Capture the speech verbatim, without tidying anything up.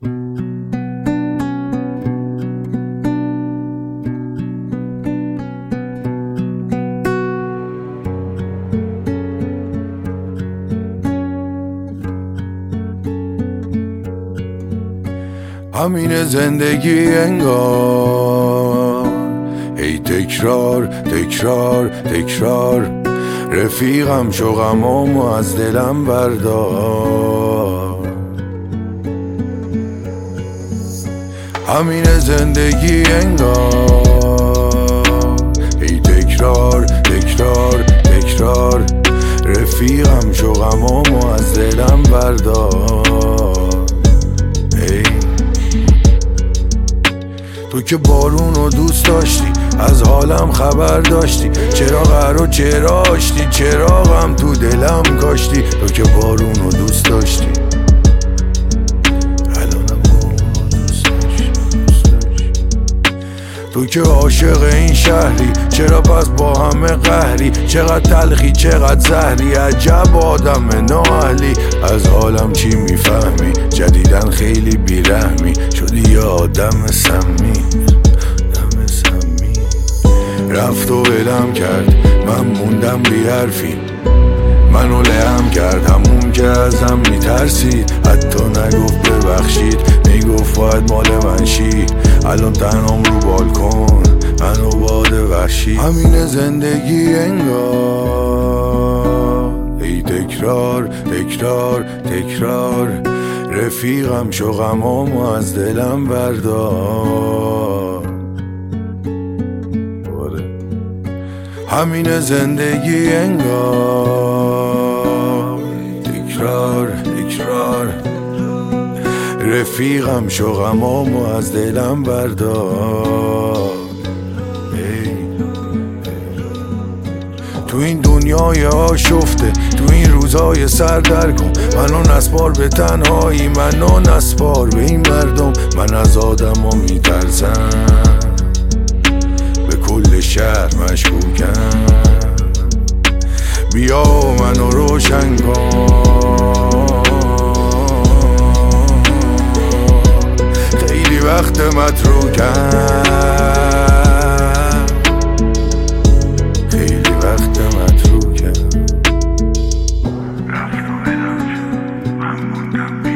همین زندگی انگار ای تکرار تکرار تکرار، رفیقم شو غمامو از دلم بردار. همین زندگی انگار ای تکرار تکرار تکرار، رفیقم شو غمامو از دلم بردار. ای تو که بارونو دوست داشتی، از حالم خبر داشتی، چرا قرار چرا آشتی، چرا غم تو دلم کاشتی. تو که بارونو دوست داشتی، الانم بارونو دوست داشتی. تو که عاشق این شهری، چرا پس با همه قهری، چقدر تلخی چقدر زهری، عجب آدم نااهلی. از حالم چی میفهمی، جدیدن خیلی بیرحمی شدی یه آدم سمی. رفت و ولم کرد، من موندم بی حرفی، منو لهم کرد همون که ازم میترسید. حتی نگفت ببخشید، میگفت باید مال من شی. الان تنهام رو بالکن، منو باد وحشی. همین زندگی انگار ای تکرار تکرار تکرار، رفیقم شو غمامو از دلم بردار. همین زندگی انگار تکرار تکرار، رفیقم شو غمامو از دلم بردار. تو این دنیای آشفته، تو این روزای سردر کن، منو نسپار به تنهایی، منو نسپار به این مردم. من از آدم ها میترسم، به کل شهر مشکوکم. بیا منو روشن کن، خیلی وقت متروکم، خیلی وقت متروکم. رفت و ولم شد، من موندم